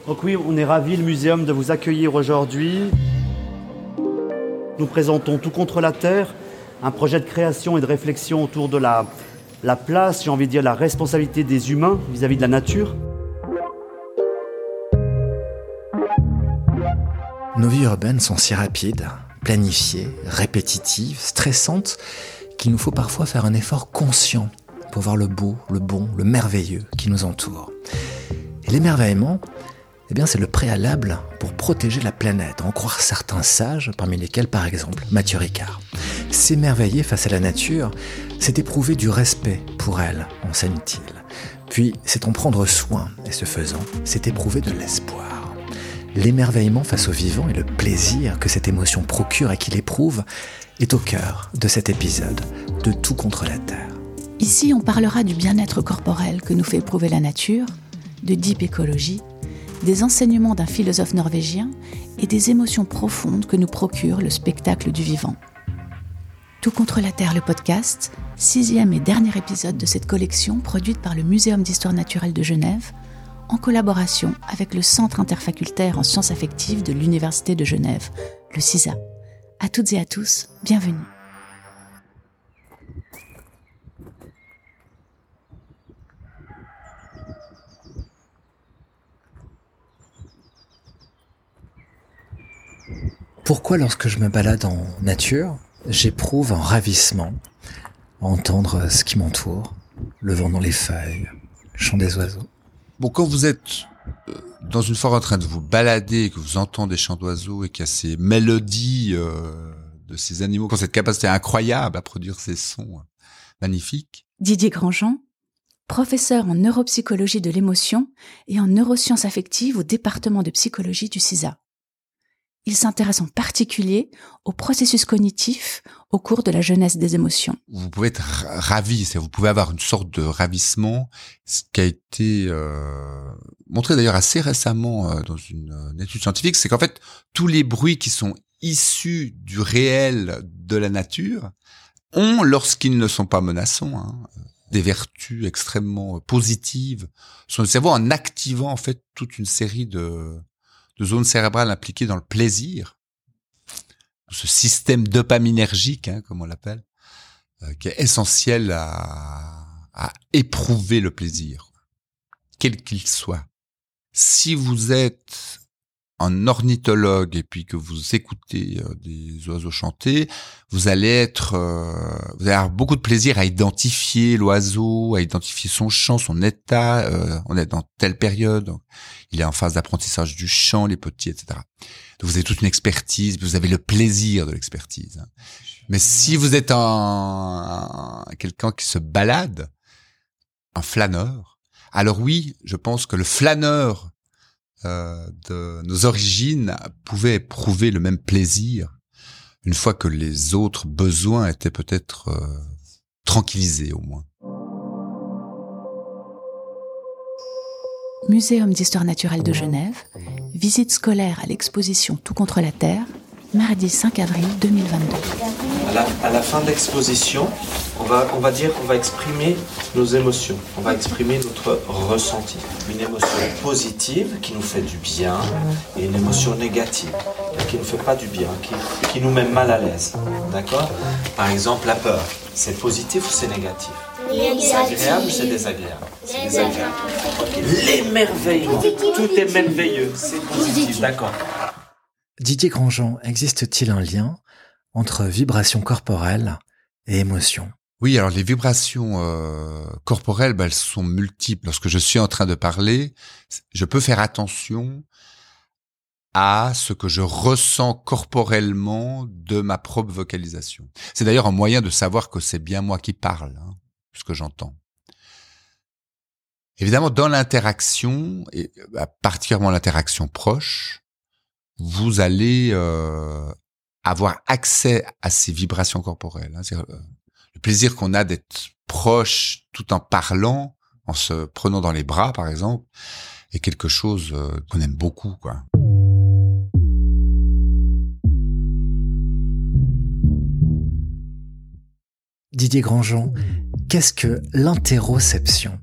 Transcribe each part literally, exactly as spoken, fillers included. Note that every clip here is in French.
Donc oui, on est ravis, le muséum, de vous accueillir aujourd'hui. Nous présentons Tout contre la Terre, un projet de création et de réflexion autour de la, la place, j'ai envie de dire la responsabilité des humains vis-à-vis de la nature. Nos vies urbaines sont si rapides, planifiées, répétitives, stressantes, qu'il nous faut parfois faire un effort conscient pour voir le beau, le bon, le merveilleux qui nous entoure. Et l'émerveillement, eh bien, c'est le préalable pour protéger la planète, en croire certains sages, parmi lesquels, par exemple, Mathieu Ricard. S'émerveiller face à la nature, c'est éprouver du respect pour elle, enseigne-t-il. Puis, c'est en prendre soin, et ce faisant, c'est éprouver de l'espoir. L'émerveillement face au vivant et le plaisir que cette émotion procure et qu'il éprouve est au cœur de cet épisode de Tout contre la Terre. Ici, on parlera du bien-être corporel que nous fait éprouver la nature, de deep écologie, des enseignements d'un philosophe norvégien et des émotions profondes que nous procure le spectacle du vivant. Tout contre la Terre, le podcast, sixième et dernier épisode de cette collection produite par le Muséum d'Histoire naturelle de Genève, en collaboration avec le Centre interfacultaire en sciences affectives de l'Université de Genève, le CISA. À toutes et à tous, bienvenue. Pourquoi, lorsque je me balade en nature, j'éprouve un ravissement à entendre ce qui m'entoure, le vent dans les feuilles, le chant des oiseaux? Bon, quand vous êtes dans une forêt en train de vous balader, et que vous entendez des chants d'oiseaux et qu'il y a ces mélodies euh, de ces animaux, qui ont cette capacité incroyable à produire ces sons magnifiques. Didier Grandjean, professeur en neuropsychologie de l'émotion et en neurosciences affectives au département de psychologie du CISA. Il s'intéresse en particulier aux processus cognitifs au cours de la jeunesse des émotions. Vous pouvez être ravi, c'est vous pouvez avoir une sorte de ravissement, ce qui a été euh, montré d'ailleurs assez récemment euh, dans une, une étude scientifique, c'est qu'en fait tous les bruits qui sont issus du réel de la nature ont, lorsqu'ils ne sont pas menaçants, hein, des vertus extrêmement positives sur le cerveau en activant en fait toute une série de de zones cérébrales impliquées dans le plaisir, ce système dopaminergique, hein, comme on l'appelle, euh, qui est essentiel à, à éprouver le plaisir, quel qu'il soit. Si vous êtes un ornithologue et puis que vous écoutez euh, des oiseaux chanter, vous allez être, euh, vous allez avoir beaucoup de plaisir à identifier l'oiseau, à identifier son chant, son état. Euh, on est dans telle période, donc il est en phase d'apprentissage du chant, les petits, et cetera. Donc vous avez toute une expertise, vous avez le plaisir de l'expertise. Hein. Mais si vous êtes un, un quelqu'un qui se balade, un flâneur, alors oui, je pense que le flâneur Euh, de nos origines pouvait éprouver le même plaisir une fois que les autres besoins étaient peut-être euh, tranquillisés au moins. Muséum d'Histoire naturelle de Genève, visite scolaire à l'exposition Tout contre la Terre, mardi cinq avril deux mille vingt-deux. À la, à la fin de l'exposition, on va, on va dire qu'on va exprimer nos émotions, on va exprimer notre ressenti. Une émotion positive qui nous fait du bien et une émotion négative qui ne nous fait pas du bien, qui, qui nous met mal à l'aise. D'accord ? Par exemple, la peur, c'est positif ou c'est négatif ? C'est agréable ou c'est désagréable ? C'est désagréable. Okay. L'émerveillement, tout est merveilleux, c'est positif, d'accord. Didier Grandjean, existe-t-il un lien entre vibration corporelle et émotion? Oui, alors les vibrations euh, corporelles, bah, elles sont multiples. Lorsque je suis en train de parler, je peux faire attention à ce que je ressens corporellement de ma propre vocalisation. C'est d'ailleurs un moyen de savoir que c'est bien moi qui parle, hein, ce que j'entends. Évidemment, dans l'interaction, et bah, particulièrement l'interaction proche, vous allez euh, avoir accès à ces vibrations corporelles. Hein. C'est, euh, le plaisir qu'on a d'être proche tout en parlant, en se prenant dans les bras, par exemple, est quelque chose euh, qu'on aime beaucoup, quoi. Didier Grandjean, qu'est-ce que l'interoception ?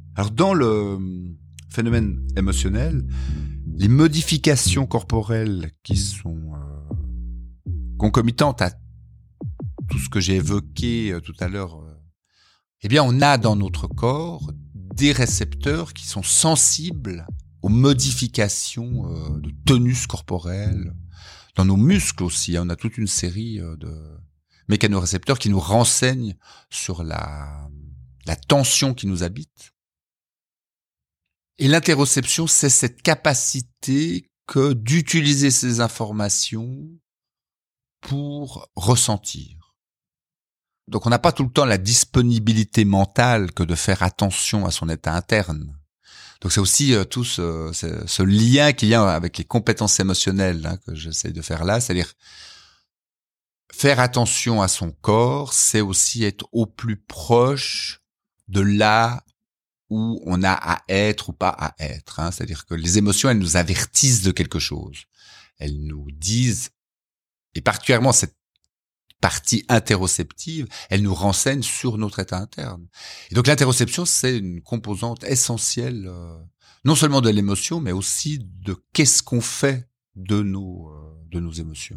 Alors, dans le phénomène émotionnel, les modifications corporelles qui sont euh, concomitantes à tout ce que j'ai évoqué euh, tout à l'heure, euh, eh bien, on a dans notre corps des récepteurs qui sont sensibles aux modifications euh, de tonus corporel. Dans nos muscles aussi, hein, on a toute une série euh, de mécanorécepteurs qui nous renseignent sur la, la tension qui nous habite. Et l'interoception, c'est cette capacité que d'utiliser ces informations pour ressentir. Donc on n'a pas tout le temps la disponibilité mentale que de faire attention à son état interne. Donc c'est aussi euh, tout ce, ce, ce lien qu'il y a avec les compétences émotionnelles hein, que j'essaie de faire là, c'est-à-dire faire attention à son corps, c'est aussi être au plus proche de là où on a à être ou pas à être. Hein. C'est-à-dire que les émotions, elles nous avertissent de quelque chose. Elles nous disent, et particulièrement cette partie interoceptive, elle nous renseigne sur notre état interne. Et donc l'interoception, c'est une composante essentielle, euh, non seulement de l'émotion, mais aussi de qu'est-ce qu'on fait de nos, euh, de nos émotions.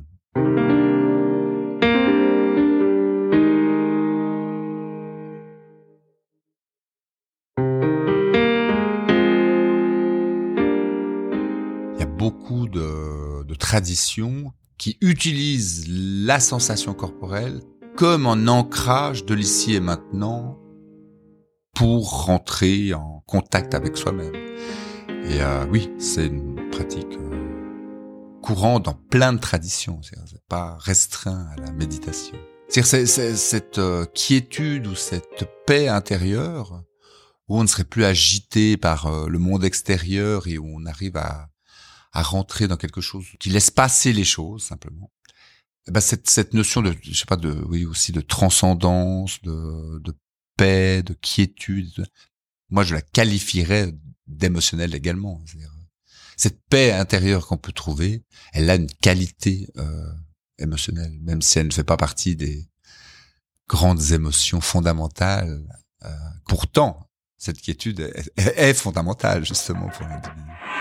Il y a beaucoup de, de traditions qui utilisent la sensation corporelle comme un ancrage de l'ici et maintenant pour rentrer en contact avec soi-même. Et euh, oui, c'est une pratique euh, courante dans plein de traditions. C'est, c'est pas restreint à la méditation. C'est-à-dire c'est, c'est, cette euh, quiétude ou cette paix intérieure où on ne serait plus agité par euh, le monde extérieur et où on arrive à à rentrer dans quelque chose qui laisse passer les choses simplement. Et ben cette cette notion de je sais pas de oui aussi de transcendance, de de paix, de quiétude, moi je la qualifierais d'émotionnelle également. C'est-à-dire, cette paix intérieure qu'on peut trouver, elle a une qualité euh, émotionnelle, même si elle ne fait pas partie des grandes émotions fondamentales. Euh, pourtant, cette quiétude est, est fondamentale justement pour l'individu.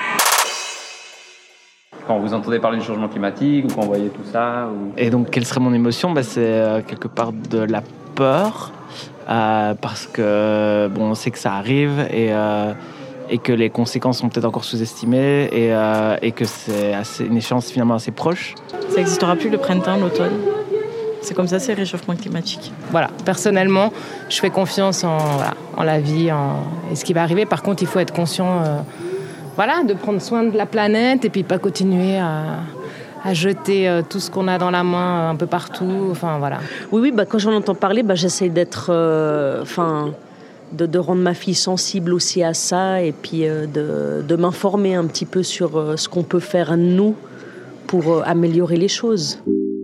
Quand vous entendez parler du changement climatique ou quand vous voyez tout ça ou... Et donc, quelle serait mon émotion ? bah, C'est euh, quelque part de la peur, euh, parce que bon, on sait que ça arrive et, euh, et que les conséquences sont peut-être encore sous-estimées et, euh, et que c'est assez, une échéance finalement assez proche. Ça n'existera plus le printemps, l'automne. C'est comme ça, c'est le réchauffement climatique. Voilà, personnellement, je fais confiance en, voilà, en la vie en... et ce qui va arriver. Par contre, il faut être conscient... Euh, Voilà, de prendre soin de la planète et puis pas continuer à, à jeter euh, tout ce qu'on a dans la main euh, un peu partout. Enfin, voilà. Oui, oui, bah, quand j'en entends parler, bah, j'essaie d'être, euh, enfin, de, de rendre ma fille sensible aussi à ça et puis euh, de, de m'informer un petit peu sur euh, ce qu'on peut faire nous pour euh, améliorer les choses.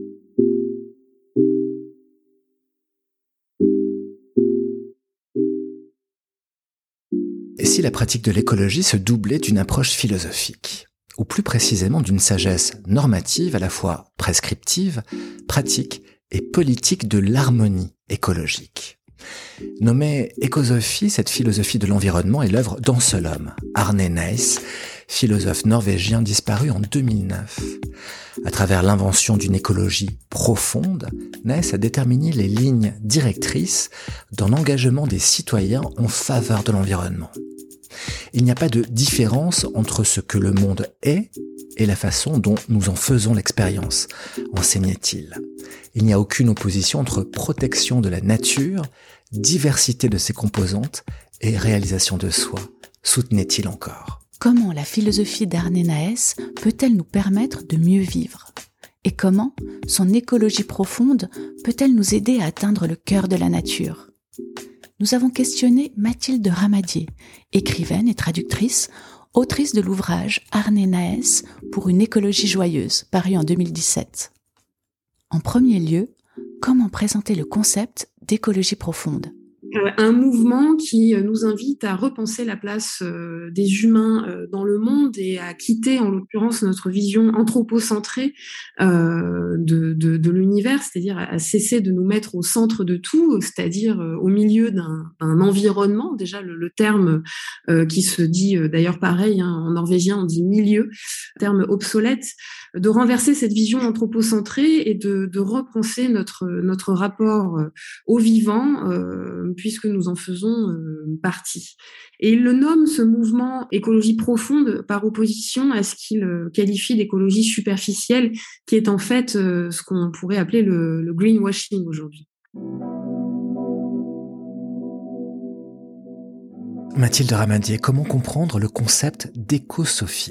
Et si la pratique de l'écologie se doublait d'une approche philosophique, ou plus précisément d'une sagesse normative à la fois prescriptive, pratique et politique de l'harmonie écologique. Nommée écosophie, cette philosophie de l'environnement est l'œuvre d'un seul homme, Arne Naess, philosophe norvégien disparu en deux mille neuf. À travers l'invention d'une écologie profonde, Naess a déterminé les lignes directrices dans l'engagement des citoyens en faveur de l'environnement. Il n'y a pas de différence entre ce que le monde est et la façon dont nous en faisons l'expérience, enseignait-il. Il n'y a aucune opposition entre protection de la nature, diversité de ses composantes et réalisation de soi, soutenait-il encore. Comment la philosophie d'Arne Naess peut-elle nous permettre de mieux vivre ? Et comment son écologie profonde peut-elle nous aider à atteindre le cœur de la nature ? Nous avons questionné Mathilde Ramadier, écrivaine et traductrice, autrice de l'ouvrage Arne Naess pour une écologie joyeuse, paru en deux mille dix-sept. En premier lieu, comment présenter le concept d'écologie profonde ? euh, un mouvement qui nous invite à repenser la place euh, des humains euh, dans le monde et à quitter, en l'occurrence, notre vision anthropocentrée euh, de, de, de l'univers, c'est-à-dire à, à cesser de nous mettre au centre de tout, c'est-à-dire euh, au milieu d'un, d'un environnement. Déjà, le, le terme euh, qui se dit euh, d'ailleurs pareil, hein, en norvégien, on dit milieu, terme obsolète, de renverser cette vision anthropocentrée et de, de repenser notre, notre rapport euh, au vivant, euh, puisque nous en faisons euh, partie. Et il le nomme, ce mouvement écologie profonde, par opposition à ce qu'il euh, qualifie d'écologie superficielle, qui est en fait euh, ce qu'on pourrait appeler le, le greenwashing aujourd'hui. Mathilde Ramadier, comment comprendre le concept d'écosophie ?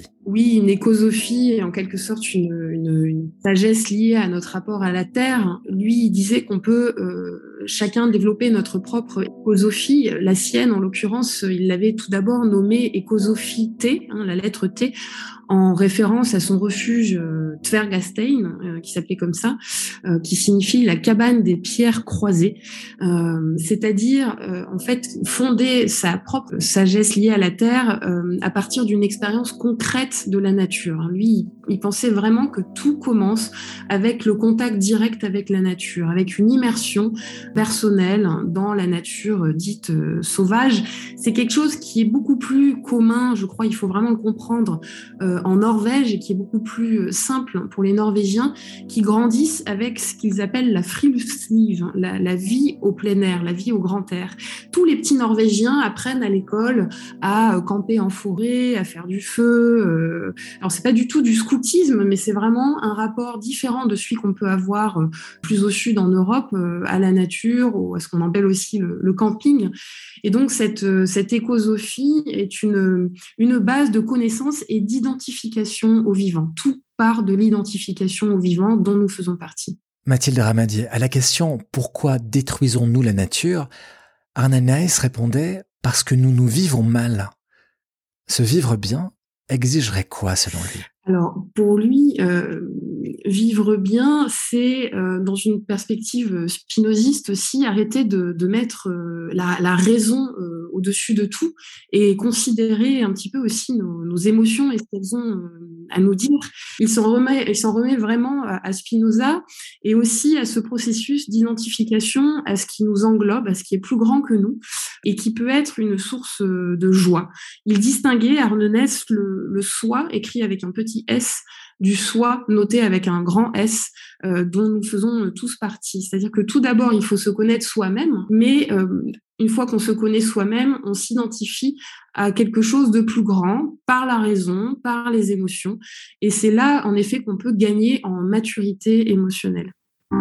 Oui, une écosophie est en quelque sorte une, une, une sagesse liée à notre rapport à la Terre. Lui, il disait qu'on peut euh, chacun développer notre propre écosophie. La sienne, en l'occurrence, il l'avait tout d'abord nommée écosophie T, hein, la lettre T, en référence à son refuge euh, Tvergastein, euh, qui s'appelait comme ça, euh, qui signifie la cabane des pierres croisées, euh, c'est-à-dire euh, en fait fonder sa propre sagesse liée à la Terre euh, à partir d'une expérience concrète de la nature. Lui, il pensait vraiment que tout commence avec le contact direct avec la nature, avec une immersion personnelle dans la nature dite euh, sauvage. C'est quelque chose qui est beaucoup plus commun, je crois, il faut vraiment le comprendre, euh, en Norvège, et qui est beaucoup plus simple pour les Norvégiens, qui grandissent avec ce qu'ils appellent la friluftsliv, la, la vie au plein air, la vie au grand air. Tous les petits Norvégiens apprennent à l'école à camper en forêt, à faire du feu. Euh, alors, c'est pas du tout du scoutisme, mais c'est vraiment un rapport différent de celui qu'on peut avoir euh, plus au sud en Europe, euh, à la nature, ou à ce qu'on appelle aussi le, le camping. Et donc, cette, euh, cette écosophie est une, une base de connaissances et d'identification au vivant. Tout part de l'identification au vivant dont nous faisons partie. Mathilde Ramadier, à la question « Pourquoi détruisons-nous la nature ?», Arne Naes répondait « Parce que nous nous vivons mal ». Se vivre bien exigerait quoi selon lui ? Alors, pour lui, euh, vivre bien, c'est, euh, dans une perspective spinoziste aussi, arrêter de, de mettre euh, la, la raison euh, au-dessus de tout et considérer un petit peu aussi nos, nos émotions et ce qu'elles ont euh, à nous dire. Il s'en remet, il s'en remet vraiment à, à Spinoza et aussi à ce processus d'identification à ce qui nous englobe, à ce qui est plus grand que nous et qui peut être une source de joie. Il distinguait, Arne Naes, le, le soi, écrit avec un petit S, du soi noté avec un grand S, euh, dont nous faisons tous partie. C'est-à-dire que tout d'abord, il faut se connaître soi-même, mais euh, une fois qu'on se connaît soi-même, on s'identifie à quelque chose de plus grand, par la raison, par les émotions. Et c'est là, en effet, qu'on peut gagner en maturité émotionnelle.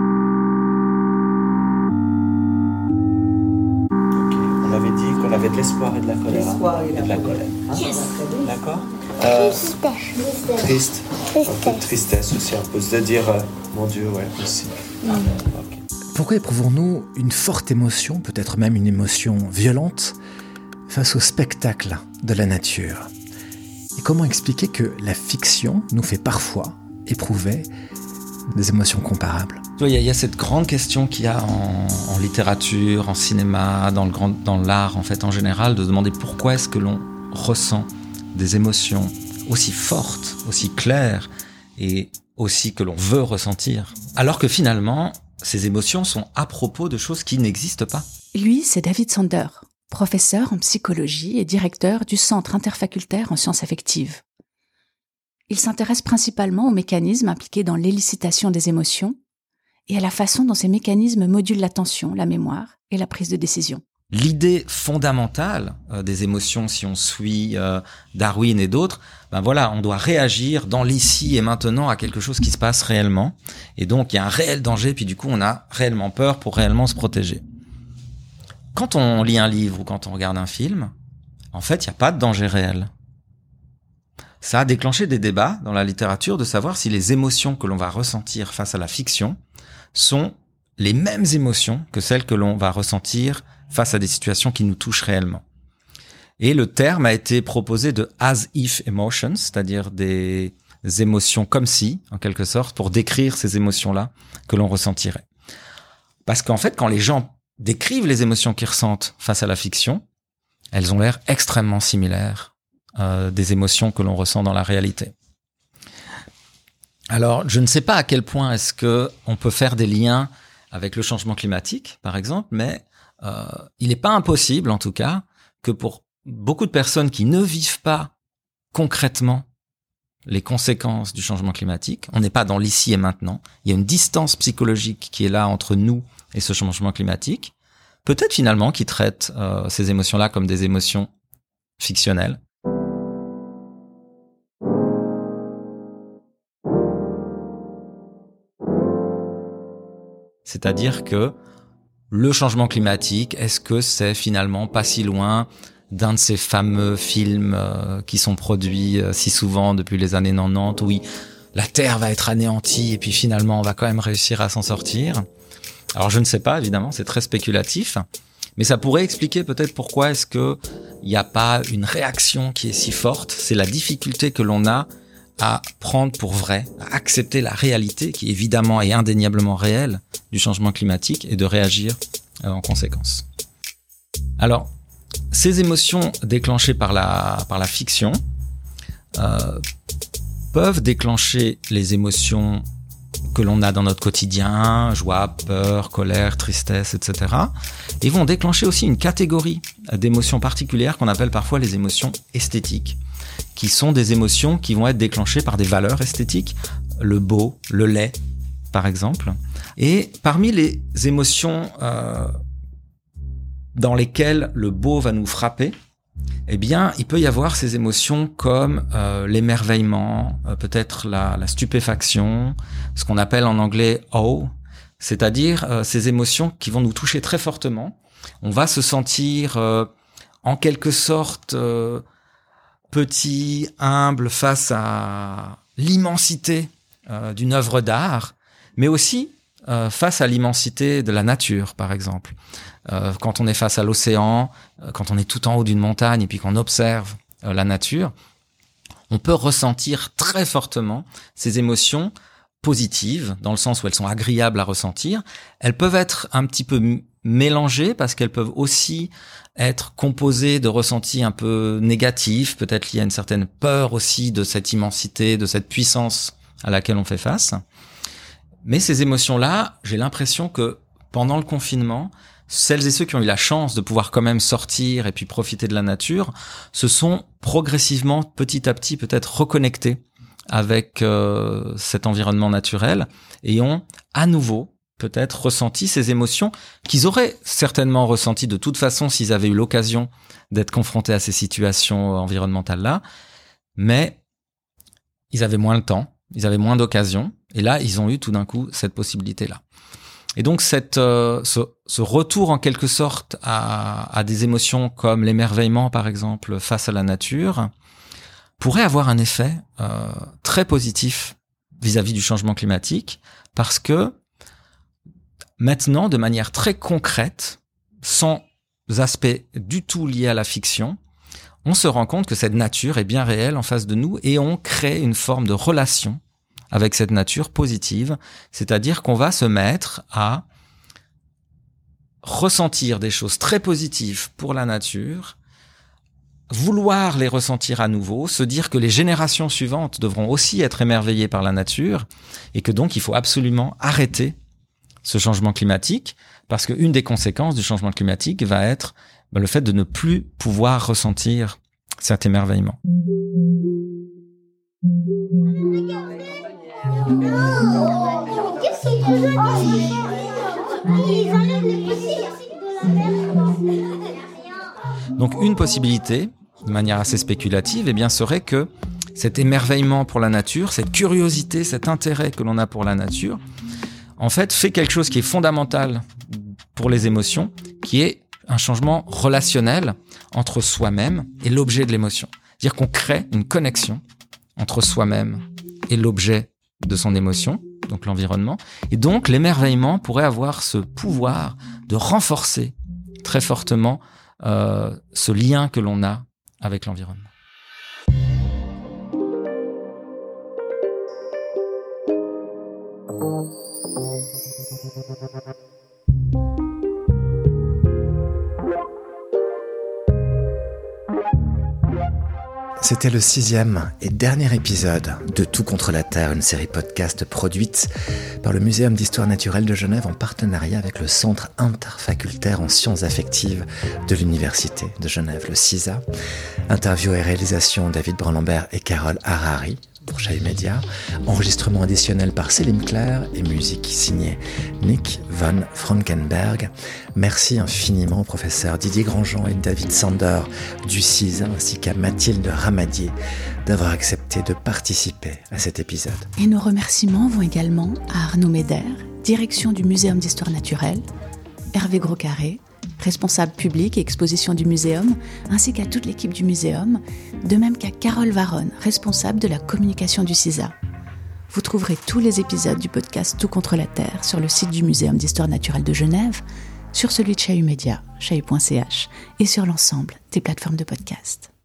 On avait dit qu'on avait de l'espoir et de la colère. L'espoir et, et de la colère. Hein? Yes. D'accord. Euh, Tristesse. Triste. Un peu de tristesse aussi, un peu de dire, euh, mon Dieu, ouais, aussi. Mm. Okay. Pourquoi éprouvons-nous une forte émotion, peut-être même une émotion violente, face au spectacle de la nature ? Et comment expliquer que la fiction nous fait parfois éprouver des émotions comparables ? Il y, y a cette grande question qu'il y a en, en littérature, en cinéma, dans, le grand, dans l'art en fait en général, de demander pourquoi est-ce que l'on ressent des émotions aussi fortes, aussi claires et aussi que l'on veut ressentir. Alors que finalement, ces émotions sont à propos de choses qui n'existent pas. Lui, c'est David Sander, professeur en psychologie et directeur du Centre interfacultaire en sciences affectives. Il s'intéresse principalement aux mécanismes impliqués dans l'élicitation des émotions et à la façon dont ces mécanismes modulent l'attention, la mémoire et la prise de décision. L'idée fondamentale euh, des émotions, si on suit euh, Darwin et d'autres, ben voilà, on doit réagir dans l'ici et maintenant à quelque chose qui se passe réellement. Et donc, il y a un réel danger, puis du coup, on a réellement peur pour réellement se protéger. Quand on lit un livre ou quand on regarde un film, en fait, il n'y a pas de danger réel. Ça a déclenché des débats dans la littérature de savoir si les émotions que l'on va ressentir face à la fiction sont les mêmes émotions que celles que l'on va ressentir face à des situations qui nous touchent réellement. Et le terme a été proposé de as-if emotions, c'est-à-dire des émotions comme si, en quelque sorte, pour décrire ces émotions-là que l'on ressentirait. Parce qu'en fait, quand les gens décrivent les émotions qu'ils ressentent face à la fiction, elles ont l'air extrêmement similaires euh, des émotions que l'on ressent dans la réalité. Alors, je ne sais pas à quel point est-ce que on peut faire des liens avec le changement climatique, par exemple, mais euh, il n'est pas impossible, en tout cas, que pour beaucoup de personnes qui ne vivent pas concrètement les conséquences du changement climatique, on n'est pas dans l'ici et maintenant, il y a une distance psychologique qui est là entre nous et ce changement climatique, peut-être finalement qui traite euh, ces émotions-là comme des émotions fictionnelles. C'est-à-dire que le changement climatique, est-ce que c'est finalement pas si loin d'un de ces fameux films euh, qui sont produits euh, si souvent depuis les années quatre-vingt-dix, où oui, la Terre va être anéantie et puis finalement on va quand même réussir à s'en sortir. Alors je ne sais pas, évidemment, c'est très spéculatif, mais ça pourrait expliquer peut-être pourquoi est-ce que il n'y a pas une réaction qui est si forte. C'est la difficulté que l'on a à prendre pour vrai, à accepter la réalité qui évidemment est indéniablement réelle du changement climatique et de réagir euh, en conséquence. Alors, ces émotions déclenchées par la, par la fiction euh, peuvent déclencher les émotions que l'on a dans notre quotidien, joie, peur, colère, tristesse, et cetera. Et vont déclencher aussi une catégorie d'émotions particulières qu'on appelle parfois les émotions esthétiques, qui sont des émotions qui vont être déclenchées par des valeurs esthétiques, le beau, le laid, par exemple. Et parmi les émotions euh, dans lesquelles le beau va nous frapper, eh bien, il peut y avoir ces émotions comme euh, l'émerveillement, euh, peut-être la, la stupéfaction, ce qu'on appelle en anglais « awe », c'est-à-dire euh, ces émotions qui vont nous toucher très fortement. On va se sentir euh, en quelque sorte euh, petit, humble face à l'immensité euh, d'une œuvre d'art, mais aussi euh, face à l'immensité de la nature, par exemple. Euh, quand on est face à l'océan, euh, quand on est tout en haut d'une montagne et puis qu'on observe euh, la nature, on peut ressentir très fortement ces émotions positives, dans le sens où elles sont agréables à ressentir. Elles peuvent être un petit peu m- mélangées parce qu'elles peuvent aussi être composées de ressentis un peu négatifs, peut-être liés à une certaine peur aussi de cette immensité, de cette puissance à laquelle on fait face. Mais ces émotions-là, j'ai l'impression que pendant le confinement, celles et ceux qui ont eu la chance de pouvoir quand même sortir et puis profiter de la nature se sont progressivement, petit à petit, peut-être reconnectés avec euh, cet environnement naturel et ont à nouveau peut-être ressenti ces émotions qu'ils auraient certainement ressenties de toute façon s'ils avaient eu l'occasion d'être confrontés à ces situations environnementales-là, mais ils avaient moins le temps, ils avaient moins d'occasions, et là, ils ont eu tout d'un coup cette possibilité-là. Et donc, cette, euh, ce, ce retour en quelque sorte à, à des émotions comme l'émerveillement, par exemple, face à la nature, pourrait avoir un effet euh, très positif vis-à-vis du changement climatique, parce que maintenant, de manière très concrète, sans aspect du tout lié à la fiction, on se rend compte que cette nature est bien réelle en face de nous et on crée une forme de relation avec cette nature positive, c'est-à-dire qu'on va se mettre à ressentir des choses très positives pour la nature, vouloir les ressentir à nouveau, se dire que les générations suivantes devront aussi être émerveillées par la nature et que donc il faut absolument arrêter ce changement climatique, parce qu'une des conséquences du changement climatique va être ben, le fait de ne plus pouvoir ressentir cet émerveillement. Donc une possibilité, de manière assez spéculative, eh bien, serait que cet émerveillement pour la nature, cette curiosité, cet intérêt que l'on a pour la nature, en fait, fait quelque chose qui est fondamental pour les émotions, qui est un changement relationnel entre soi-même et l'objet de l'émotion. C'est-à-dire qu'on crée une connexion entre soi-même et l'objet de son émotion, donc l'environnement. Et donc, l'émerveillement pourrait avoir ce pouvoir de renforcer très fortement euh, ce lien que l'on a avec l'environnement. C'était le sixième et dernier épisode de Tout contre la Terre, une série podcast produite par le Muséum d'Histoire Naturelle de Genève en partenariat avec le Centre interfacultaire en sciences affectives de l'Université de Genève, le CISA. Interview et réalisation David Brun-Lambert et Carole Harari pour Chahut Média. Enregistrement additionnel par Céline Claire et musique signée Nick van Frankenberg. Merci infiniment aux professeurs Didier Grandjean et David Sander du CISA ainsi qu'à Mathilde Ramadier d'avoir accepté de participer à cet épisode. Et nos remerciements vont également à Arnaud Médère, direction du Muséum d'Histoire Naturelle, Hervé Groscarré, responsable public et exposition du muséum, ainsi qu'à toute l'équipe du muséum, de même qu'à Carole Varonne, responsable de la communication du CISA. Vous trouverez tous les épisodes du podcast Tout contre la Terre sur le site du Muséum d'Histoire Naturelle de Genève, sur celui de Chahut Média, chahut point c h et sur l'ensemble des plateformes de podcast.